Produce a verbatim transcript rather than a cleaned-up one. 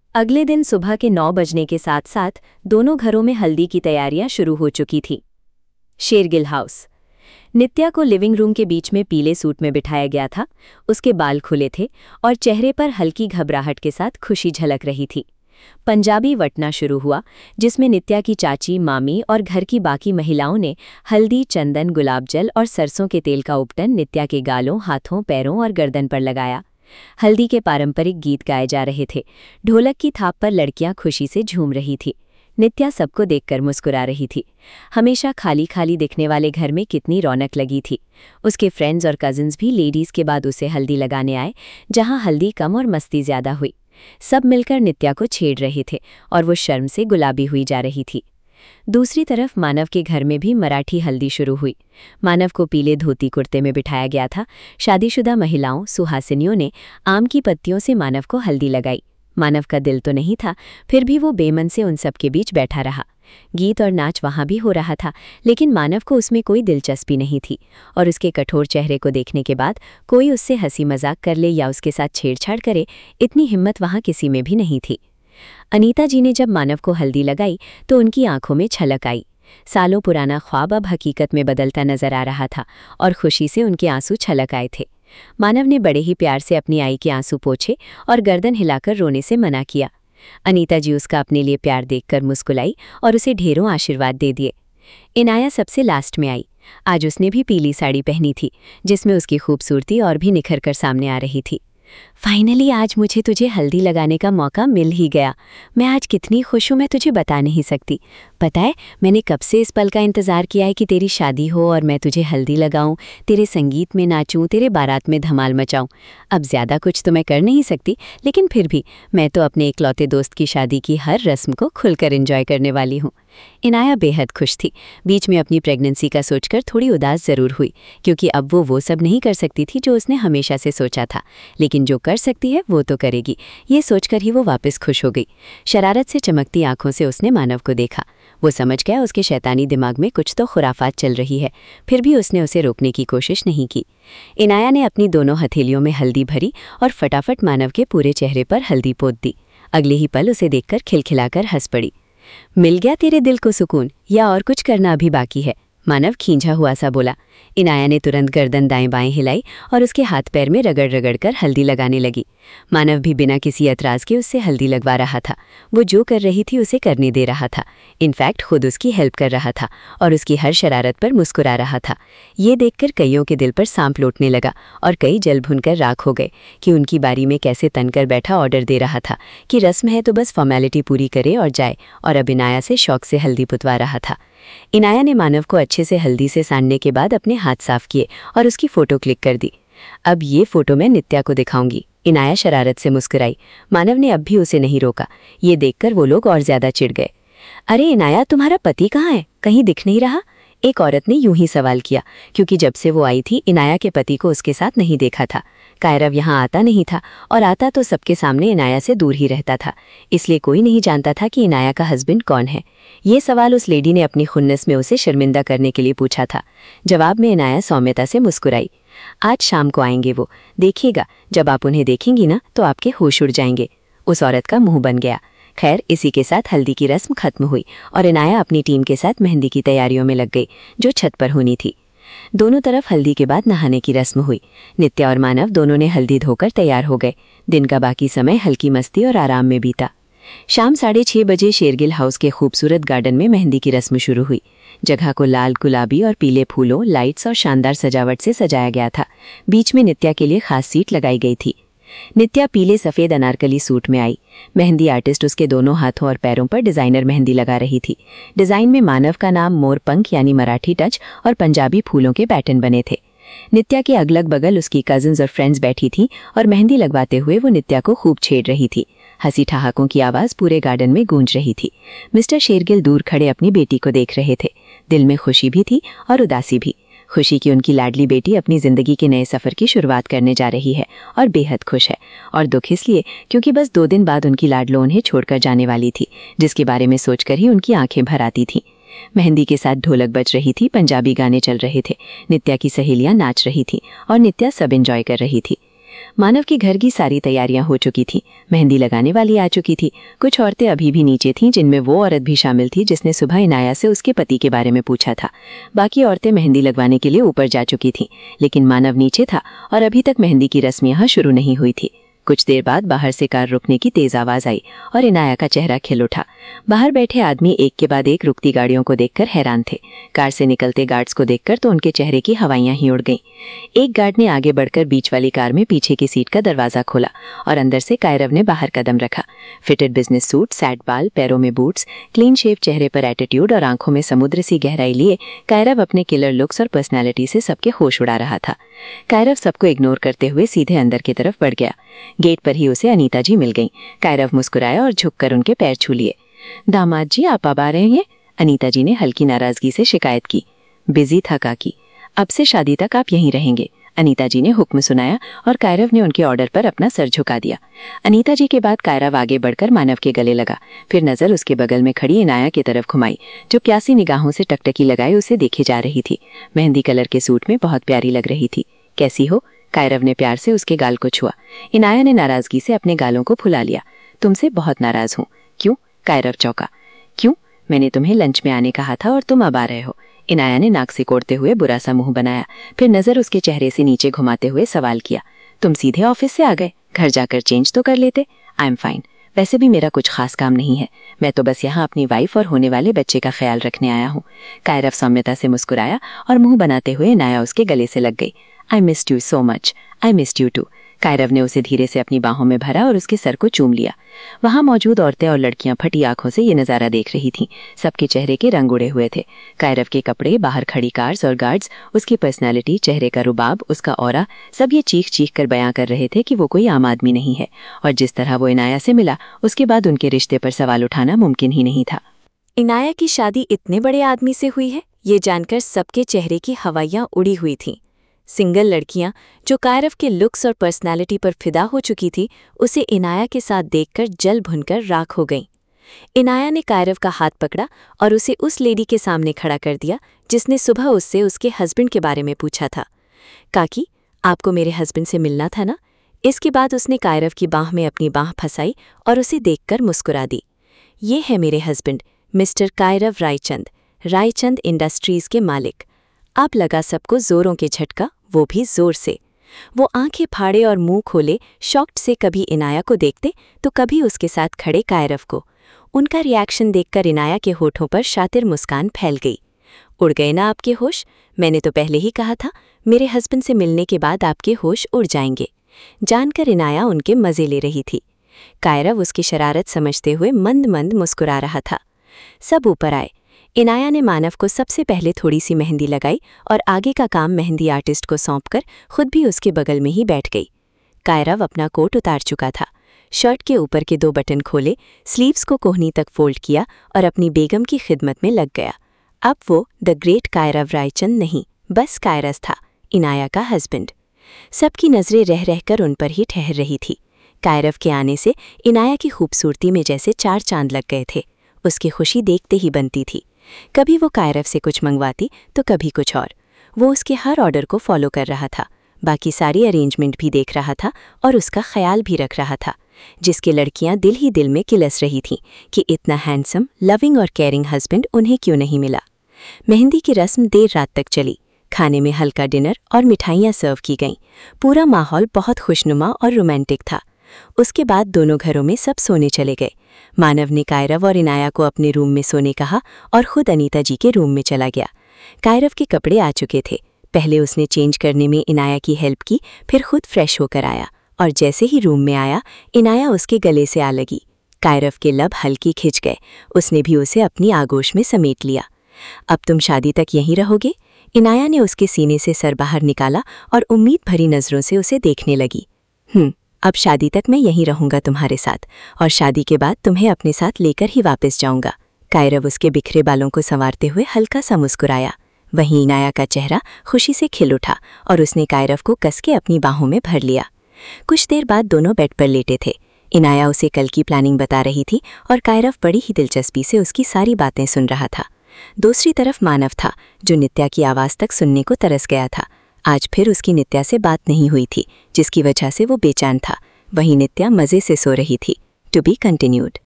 अगले दिन सुबह के नौ बजने के साथ साथ दोनों घरों में हल्दी की तैयारियां शुरू हो चुकी थीं। शेरगिल हाउस। नित्या को लिविंग रूम के बीच में पीले सूट में बिठाया गया था। उसके बाल खुले थे और चेहरे पर हल्की घबराहट के साथ खुशी झलक रही थी। पंजाबी वटना शुरू हुआ, जिसमें नित्या की चाची, मामी और घर की बाकी महिलाओं ने हल्दी, चंदन, गुलाब जल और सरसों के तेल का उपटन नित्या के गालों, हाथों, पैरों और गर्दन पर लगाया। हल्दी के पारंपरिक गीत गाए जा रहे थे। ढोलक की थाप पर लड़कियां खुशी से झूम रही थी। नित्या सबको देखकर मुस्कुरा रही थी। हमेशा खाली खाली दिखने वाले घर में कितनी रौनक लगी थी। उसके फ्रेंड्स और कजिन्स भी लेडीज के बाद उसे हल्दी लगाने आए, जहां हल्दी कम और मस्ती ज्यादा हुई। सब मिलकर नित्या को छेड़ रहे थे और वो शर्म से गुलाबी हुई जा रही थी। दूसरी तरफ मानव के घर में भी मराठी हल्दी शुरू हुई। मानव को पीले धोती कुर्ते में बिठाया गया था। शादीशुदा महिलाओं, सुहासिनियों ने आम की पत्तियों से मानव को हल्दी लगाई। मानव का दिल तो नहीं था, फिर भी वो बेमन से उन सब के बीच बैठा रहा। गीत और नाच वहां भी हो रहा था, लेकिन मानव को उसमें कोई दिलचस्पी नहीं थी और उसके कठोर चेहरे को देखने के बाद कोई उससे हंसी मजाक कर ले या उसके साथ छेड़छाड़ करे, इतनी हिम्मत वहां किसी में भी नहीं थी। अनीता जी ने जब मानव को हल्दी लगाई तो उनकी आंखों में छलक आई। सालों पुराना ख्वाब अब हकीकत में बदलता नजर आ रहा था और खुशी से उनके आंसू छलक आए थे। मानव ने बड़े ही प्यार से अपनी आई के आंसू पोंछे और गर्दन हिलाकर रोने से मना किया। अनीता जी उसका अपने लिए प्यार देखकर मुस्कुराई और उसे ढेरों आशीर्वाद दे दिए। इनाया सबसे लास्ट में आई। आज उसने भी पीली साड़ी पहनी थी, जिसमें उसकी खूबसूरती और भी निखर कर सामने आ रही थी। फाइनली आज मुझे तुझे हल्दी लगाने का मौका मिल ही गया। मैं आज कितनी खुश हूँ, मैं तुझे बता नहीं सकती। पता है, मैंने कब से इस पल का इंतज़ार किया है कि तेरी शादी हो और मैं तुझे हल्दी लगाऊं, तेरे संगीत में नाचूं, तेरे बारात में धमाल मचाऊं। अब ज़्यादा कुछ तो मैं कर नहीं सकती, लेकिन फिर भी मैं तो अपने इकलौते दोस्त की शादी की हर रस्म को खुलकर एंजॉय करने वाली हूँ। इनाया बेहद खुश थी। बीच में अपनी प्रेगनेंसी का सोचकर थोड़ी उदास ज़रूर हुई, क्योंकि अब वो वो सब नहीं कर सकती थी जो उसने हमेशा से सोचा था, लेकिन जो कर सकती है वो तो करेगी। ये सोचकर ही वो वापस खुश हो गई। शरारत से चमकती आंखों से उसने मानव को देखा। वो समझ गया उसके शैतानी दिमाग में कुछ तो खुराफात चल रही है, फिर भी उसने उसे रोकने की कोशिश नहीं की। इनाया ने अपनी दोनों हथेलियों में हल्दी भरी और फटाफट मानव के पूरे चेहरे पर हल्दी पोत दी। अगले ही पल उसे देखकर खिलखिलाकर हंस पड़ी। मिल गया तेरे दिल को सुकून, या और कुछ करना अभी बाकी है? मानव खींचा हुआ सा बोला। इनाया ने तुरंत गर्दन दाएं बाएं हिलाई और उसके हाथ पैर में रगड़ रगड़ कर हल्दी लगाने लगी। मानव भी बिना किसी एतराज़ के उससे हल्दी लगवा रहा था। वो जो कर रही थी उसे करने दे रहा था। इनफैक्ट खुद उसकी हेल्प कर रहा था और उसकी हर शरारत पर मुस्कुरा रहा था। ये देखकर कईयों के दिल पर सांप लौटने लगा और कई जल भुनकर राख हो गए कि उनकी बारी में कैसे तनकर बैठा ऑर्डर दे रहा था कि रस्म है तो बस फॉर्मेलिटी पूरी करे और जाए, और अब इनाया से शौक से हल्दी पुतवा रहा था। इनाया ने मानव को अच्छे से हल्दी से सानने के बाद अपने हाथ साफ किए और उसकी फ़ोटो क्लिक कर दी। अब ये फ़ोटो मैं नित्या को दिखाऊंगी। इनाया शरारत से मुस्कुराई। मानव ने अब भी उसे नहीं रोका। ये देखकर वो लोग और ज़्यादा चिढ़ गए। अरे इनाया, तुम्हारा पति कहाँ है? कहीं दिख नहीं रहा? एक औरत ने यूं ही सवाल किया, क्योंकि जब से वो आई थी इनाया के पति को उसके साथ नहीं देखा था। कायरव यहाँ आता नहीं था, और आता तो सबके सामने इनाया से दूर ही रहता था, इसलिए कोई नहीं जानता था कि इनाया का हस्बैंड कौन है। ये सवाल उस लेडी ने अपनी खुन्नस में उसे शर्मिंदा करने के लिए पूछा था। जवाब में इनाया सौम्यता से मुस्कुराई। आज शाम को आएंगे वो, देखिएगा, जब आप उन्हें देखेंगी ना तो आपके होश उड़ जाएंगे। उस औरत का मुंह बन गया। खैर, इसी के साथ हल्दी की रस्म खत्म हुई और इनाया अपनी टीम के साथ मेहंदी की तैयारियों में लग गई, जो छत पर होनी थी। दोनों तरफ हल्दी के बाद नहाने की रस्म हुई। नित्या और मानव दोनों ने हल्दी धोकर तैयार हो गए। दिन का बाकी समय हल्की मस्ती और आराम में बीता। शाम साढ़े छः बजे शेरगिल हाउस के खूबसूरत गार्डन में मेहंदी की रस्म शुरू हुई। जगह को लाल, गुलाबी और पीले फूलों, लाइट्स और शानदार सजावट से सजाया गया था। बीच में नित्या के लिए खास सीट लगाई गई थी। नित्या पीले सफ़ेद अनारकली सूट में आई। मेहंदी आर्टिस्ट उसके दोनों हाथों और पैरों पर डिज़ाइनर मेहंदी लगा रही थी। डिज़ाइन में मानव का नाम, मोरपंख यानी मराठी टच और पंजाबी फूलों के पैटर्न बने थे। नित्या के अगल बगल उसकी कजिन्स और फ्रेंड्स बैठी थीं और मेहंदी लगवाते हुए वो नित्या को खूब छेड़ रही थी। हंसी ठहाकों की आवाज़ पूरे गार्डन में गूंज रही थी। मिस्टर शेरगिल दूर खड़े अपनी बेटी को देख रहे थे। दिल में खुशी भी थी और उदासी भी। खुशी कि उनकी लाडली बेटी अपनी ज़िंदगी के नए सफ़र की शुरुआत करने जा रही है और बेहद खुश है, और दुख इसलिए क्योंकि बस दो दिन बाद उनकी लाडलो उन्हें छोड़कर जाने वाली थी, जिसके बारे में सोचकर ही उनकी आंखें भर आती थीं। मेहंदी के साथ ढोलक बज रही थी, पंजाबी गाने चल रहे थे, नित्या की सहेलियां नाच रही थीं और नित्या सब एंजॉय कर रही थी। मानव के घर की सारी तैयारियां हो चुकी थीं। मेहंदी लगाने वाली आ चुकी थी। कुछ औरतें अभी भी नीचे थीं, जिनमें वो औरत भी शामिल थी जिसने सुबह इनाया से उसके पति के बारे में पूछा था। बाकी औरतें मेहंदी लगवाने के लिए ऊपर जा चुकी थीं, लेकिन मानव नीचे था और अभी तक मेहंदी की रस्म यहाँ शुरू नहीं हुई थी। कुछ देर बाद बाहर से कार रुकने की तेज आवाज आई और इनाया का चेहरा खिल उठा। बाहर बैठे आदमी एक के बाद एक रुकती गाड़ियों को देखकर हैरान थे। कार से निकलते गार्ड्स को देखकर तो उनके चेहरे की हवाइयां ही उड़ गईं। एक गार्ड ने आगे बढ़कर बीच वाली कार में पीछे की सीट का दरवाजा खोला और अंदर से कायरव ने बाहर कदम रखा। फिटेड बिजनेस सूट, सैट बाल, पैरों में बूट्स, क्लीन शेव चेहरे पर एटीट्यूड और आंखों में समुद्र सी गहराई लिए कायरव अपने किलर लुक्स और पर्सनैलिटी से सबके होश उड़ा रहा था। कायरव सबको इग्नोर करते हुए सीधे अंदर की तरफ बढ़ गया। गेट पर ही उसे अनीता जी मिल गईं। कायरव मुस्कुराया और झुककर उनके पैर छू लिए। दामाद जी, आप अब आ रहे हैं? अनीता जी ने हल्की नाराजगी से शिकायत की। बिजी था काकी, अब से शादी तक आप यहीं रहेंगे, अनीता जी ने हुक्म सुनाया और कायरव ने उनके ऑर्डर पर अपना सर झुका दिया। अनीता जी के बाद कायरव आगे बढ़कर मानव के गले लगा, फिर नजर उसके बगल में खड़ी इनाया की तरफ घुमाई, जो प्यासी निगाहों से टकटकी लगाए उसे देखे जा रही थी। मेहंदी कलर के सूट में बहुत प्यारी लग रही थी। कैसी हो? कायरव ने प्यार से उसके गाल को छुआ। इनाया ने नाराजगी से अपने गालों को फुला लिया। तुमसे बहुत नाराज हूँ। क्यों? कायरव चौंका। क्यों? मैंने तुम्हें लंच में आने कहा था और तुम अब आ रहे हो। इनाया ने नाक से कोड़ते हुए बुरा सा मुंह बनाया, फिर नजर उसके चेहरे से नीचे घुमाते हुए सवाल किया, तुम सीधे ऑफिस से आ गए? घर जाकर चेंज तो कर लेते। आई एम फाइन, वैसे भी मेरा कुछ खास काम नहीं है, मैं तो बस यहाँ अपनी वाइफ और होने वाले बच्चे का ख्याल रखने आया हूँ। कायरव सौम्यता से मुस्कुराया और मुंह बनाते हुए इनाया उसके गले से लग गई। I missed you so much. I missed you too. Kairav ने उसे धीरे से अपनी बाहों में भरा और उसके सर को चूम लिया। वहां मौजूद औरतें और लड़कियां फटी आंखों से ये नजारा देख रही थीं। सबके चेहरे के रंग उड़े हुए थे। कायरव के कपड़े, बाहर खड़ी कार्स और गार्ड्स, उसकी पर्सनालिटी, चेहरे का रुबाब, उसका ऑरा, सब ये चीख चीख कर बयां कर रहे थे कि वो कोई आम आदमी नहीं है। और जिस तरह वो इनाया से मिला, उसके बाद उनके रिश्ते पर सवाल उठाना मुमकिन ही नहीं था। इनाया की शादी इतने बड़े आदमी से हुई है, ये जानकर सबके चेहरे की हवाइयां उड़ी हुई थीं। सिंगल लड़कियां जो कायरव के लुक्स और पर्सनालिटी पर फिदा हो चुकी थी, उसे इनाया के साथ देखकर जल भुनकर राख हो गईं। इनाया ने कायरव का हाथ पकड़ा और उसे उस लेडी के सामने खड़ा कर दिया जिसने सुबह उससे उसके हस्बैंड के बारे में पूछा था। काकी, आपको मेरे हस्बैंड से मिलना था ना? इसके बाद उसने कायरव की बाह में अपनी बाह फंसाई और उसे देखकर मुस्कुरा दी। ये है मेरे husband, mister Kairav Raichand, Raichand industries के मालिक। आप लगा सबको जोरों के झटका, वो भी जोर से। वो आंखें फाड़े और मुंह खोले शॉक्ड से कभी इनाया को देखते तो कभी उसके साथ खड़े कायरव को। उनका रिएक्शन देखकर इनाया के होठों पर शातिर मुस्कान फैल गई। उड़ गए ना आपके होश? मैंने तो पहले ही कहा था, मेरे हस्बैंड से मिलने के बाद आपके होश उड़ जाएंगे। जानकर इनाया उनके मजे ले रही थी। कायरव उसकी शरारत समझते हुए मंद मंद मुस्कुरा रहा था। सब ऊपर आए। इनाया ने मानव को सबसे पहले थोड़ी सी मेहंदी लगाई और आगे का काम मेहंदी आर्टिस्ट को सौंपकर खुद भी उसके बगल में ही बैठ गई। कायरव अपना कोट उतार चुका था। शर्ट के ऊपर के दो बटन खोले, स्लीव्स को कोहनी तक फोल्ड किया और अपनी बेगम की खिदमत में लग गया। अब वो द ग्रेट कायरव रायचंद नहीं, बस कायरस था, इनाया का हस्बैंड। सबकी नजरें रह रहकर उन पर ही ठहर रही थी। कायरव के आने से इनाया की खूबसूरती में जैसे चार चांद लग गए थे। उसकी खुशी देखते ही बनती थी। कभी वो कायरव से कुछ मंगवाती तो कभी कुछ और। वो उसके हर ऑर्डर को फॉलो कर रहा था, बाकी सारी अरेंजमेंट भी देख रहा था और उसका ख्याल भी रख रहा था, जिसके लड़कियां दिल ही दिल में किलस रही थीं कि इतना हैंडसम, लविंग और केयरिंग हस्बैंड उन्हें क्यों नहीं मिला। मेहंदी की रस्म देर रात तक चली। खाने में हल्का डिनर और मिठाइयाँ सर्व की गईं। पूरा माहौल बहुत खुशनुमा और रोमांटिक था। उसके बाद दोनों घरों में सब सोने चले गए। मानव ने कायरव और इनाया को अपने रूम में सोने कहा और खुद अनीता जी के रूम में चला गया। कायरव के कपड़े आ चुके थे। पहले उसने चेंज करने में इनाया की हेल्प की, फिर खुद फ्रेश होकर आया और जैसे ही रूम में आया, इनाया उसके गले से आ लगी। कायरव के लब हल्की खिंच गए। उसने भी उसे अपनी आगोश में समेट लिया। अब तुम शादी तक यहीं रहोगे? इनाया ने उसके सीने से सर बाहर निकाला और उम्मीद भरी नजरों से उसे देखने लगी। हम्म अब शादी तक मैं यहीं रहूंगा तुम्हारे साथ, और शादी के बाद तुम्हें अपने साथ लेकर ही वापस जाऊंगा। कायरव उसके बिखरे बालों को संवारते हुए हल्का सा मुस्कुराया। वहीं इनाया का चेहरा खुशी से खिल उठा और उसने कायरव को कस के अपनी बाहों में भर लिया। कुछ देर बाद दोनों बेड पर लेटे थे। इनाया उसे कल की प्लानिंग बता रही थी और कायरव बड़ी ही दिलचस्पी से उसकी सारी बातें सुन रहा था। दूसरी तरफ मानव था, जो नित्या की आवाज़ तक सुनने को तरस गया था। आज फिर उसकी नित्या से बात नहीं हुई थी, जिसकी वजह से वो बेचैन था। वहीं नित्या मज़े से सो रही थी। To be continued.